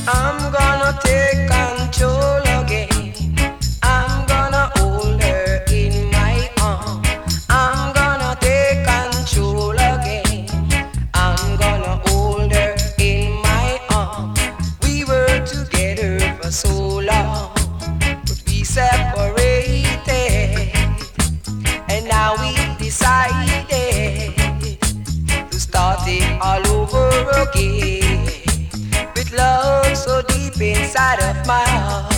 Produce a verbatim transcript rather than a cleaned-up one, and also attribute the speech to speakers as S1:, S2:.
S1: I'm gonna take control again. I'm gonna hold her in my arm. I'm gonna take control again. I'm gonna hold her in my arm. We were together for so long, but we separated, and now we decided to start it all over again. With love so deep inside of my heart,